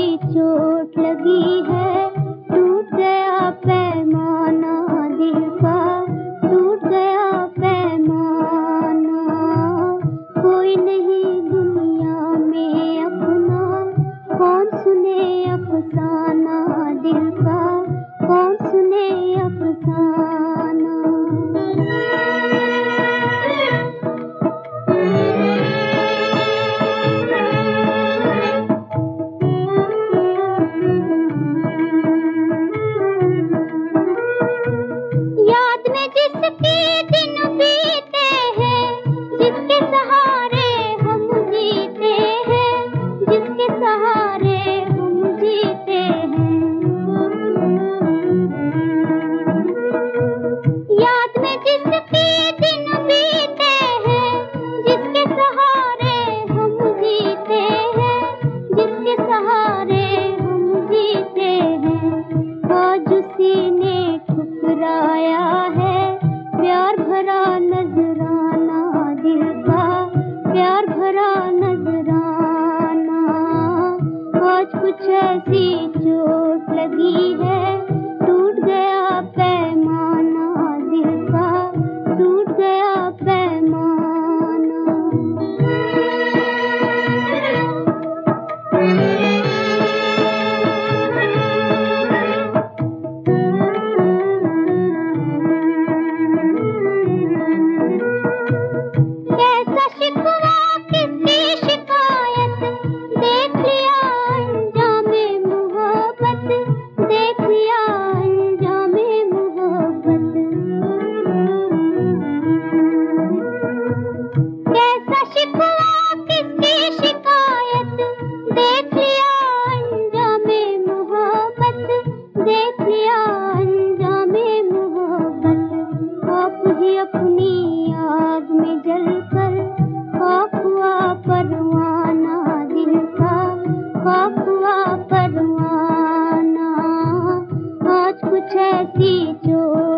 चोट लगी है, टूट गया पैमाना दिल का, टूट गया पैमाना। कोई नहीं दुनिया में अपना, कौन सुने अफसाना दिल का, कौन सुने अफसाना। याद में जिसके दिन बीते हैं, जिसके सहारे हम जीते हैं, जिसके सहारे हम जीते हैं। याद में जिसके दिन बीते हैं, जिसके सहारे हम जीते हैं, जिसके सहारे हम जीते हैं। आज उसी ने ठुकराया है प्यार भरा नजराना दिल का, प्यार भरा नजराना। आज कुछ ऐसी चोट लगी है, टूट गया पैमाना दिल का, टूट गया पैमाना। कैसा शिकवा किसकी शिकायत, देख लिया अंजामे मोहब्बत, देख लिया अंजामे मोहब्बत। कैसा शिकवा किसकी शिकायत, देख लिया अंजामे मोहब्बत, देख लिया अंजामे मोहब्बत। आप ही अपनी आग में जलकर खाक हुआ परवाना दिल का, खाक हुआ परवाना। आज कुछ ऐसी चोट